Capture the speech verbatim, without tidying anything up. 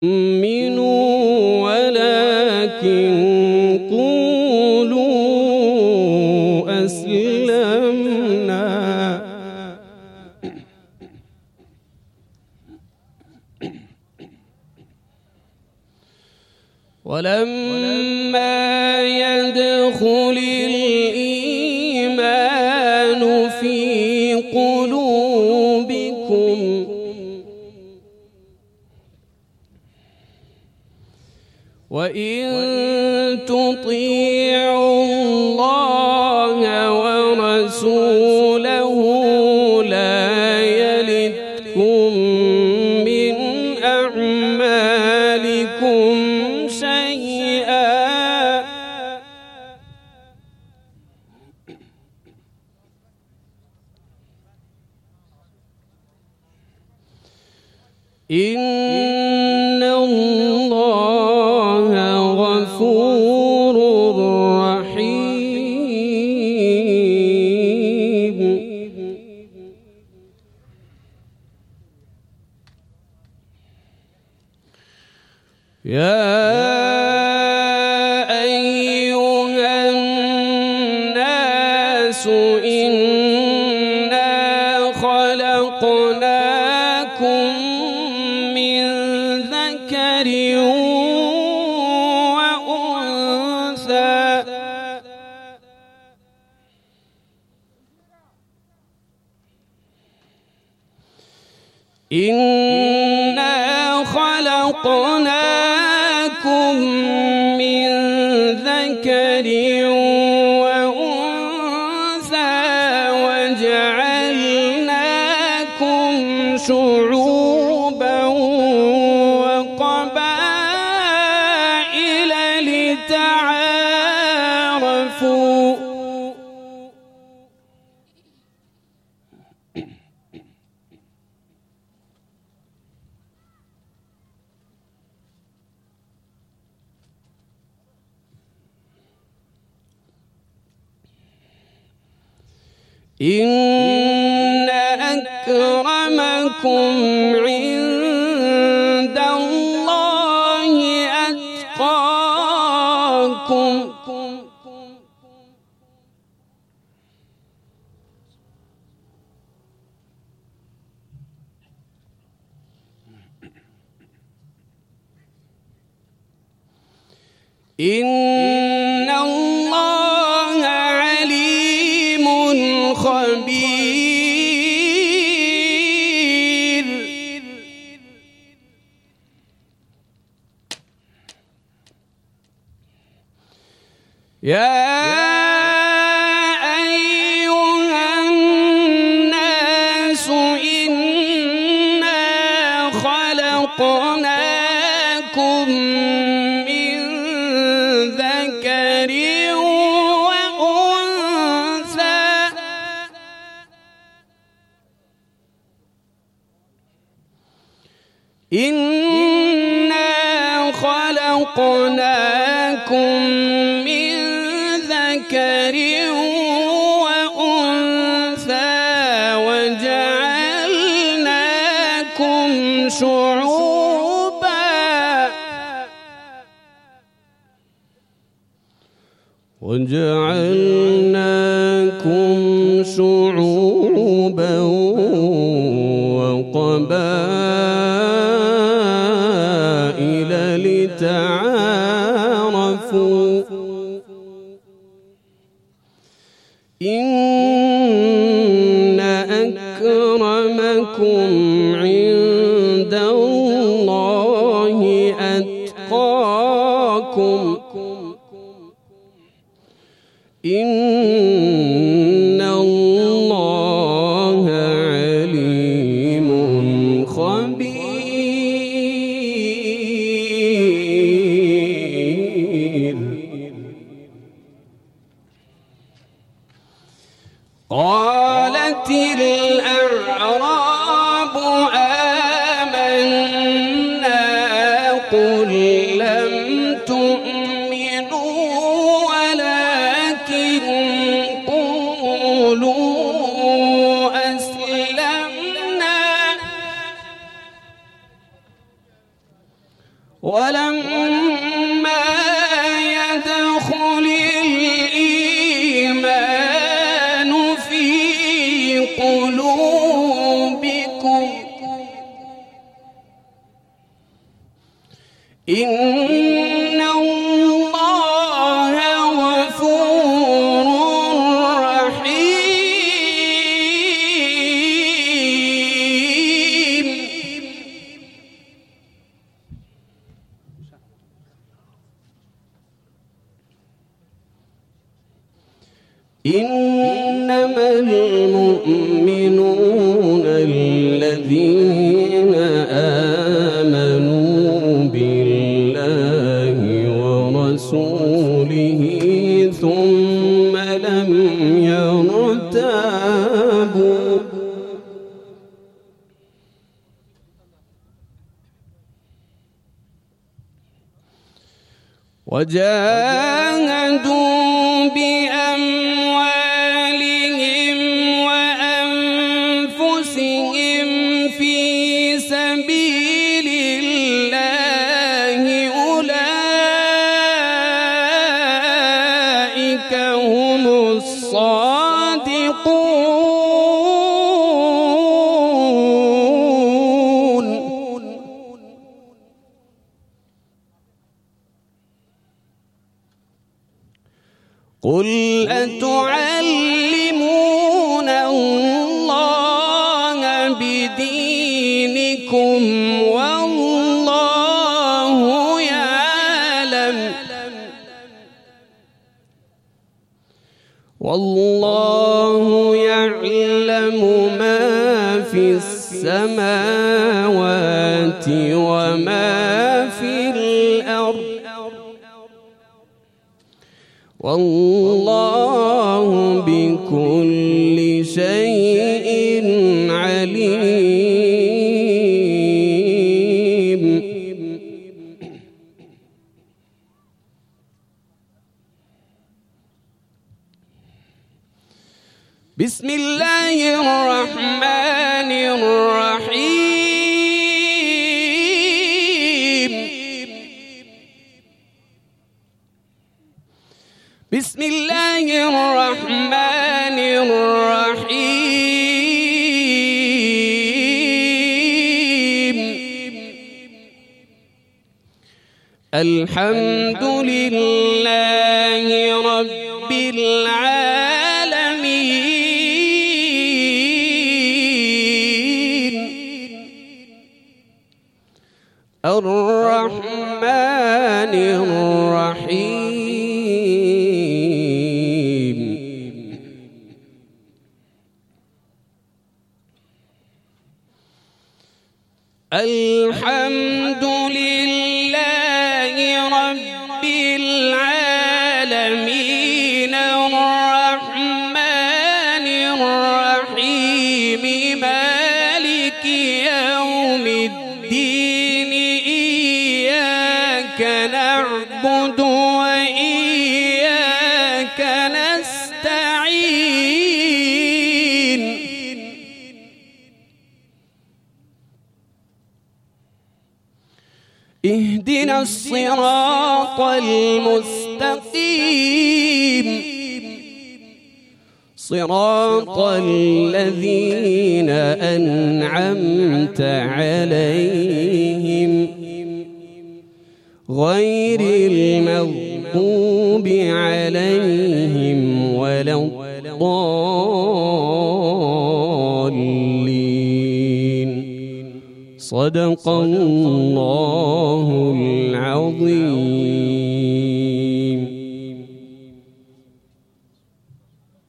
تؤمنوا ولكن قولوا أسلمنا ولما يدخل الإيمان في قلوبكم وإن تطيعوا الله ورسوله لا يلتكم من أعمالكم شيئا إن الله غفور رحيم. يا أيها الناس إنا خلقناكم من ذكر وأنثى إنا خلقناكم من ذكر وأنثى وجعلناكم شعوبا وقبائل لتعارفوا إن أكرمكم عند الله أتقاكم إن الله عليم خبير. يا أيها الناس إنا خلقناكم من ذكر وأنثى إنا خلقناكم من ذكر وأنثى وجعلناكم شعوبا وجعلناكم شعوبا وقبائل لتعارفوا إن أكرمكم عند الله أتقاكم إن الله عليم خبير. قالت الأعراب آمنا قل لم تؤمنوا ولكن قولوا أسلمنا ولما يدخل الإيمان في قلوبكم إن الله غفور رحيم. إنما المؤمنون الذين آمنوا بالله ورسوله ثم لم يرتابوا وجاهدوا بأموالهم وأنفسهم في سبيل الله أولئك هم الصادقون. قل أتعلمون الله بدينكم والله يعلم والله يعلم ما في السماوات وما في الأرض والله بكل شيء عليم. بسم الله الرحمن الرحيم. بسم الله الرحمن الرحيم. الحمد لله رب العالمين الرحمن الرحيم الحمد لله رب العالمين الرحمن الرحيم مالك يوم الدين إياك نعبد وإياك نستعين اهدنا الصراط المستقيم صراط الذين أنعمت عليهم غير المغضوب عليهم ولا الضالين. صدق الله العظيم.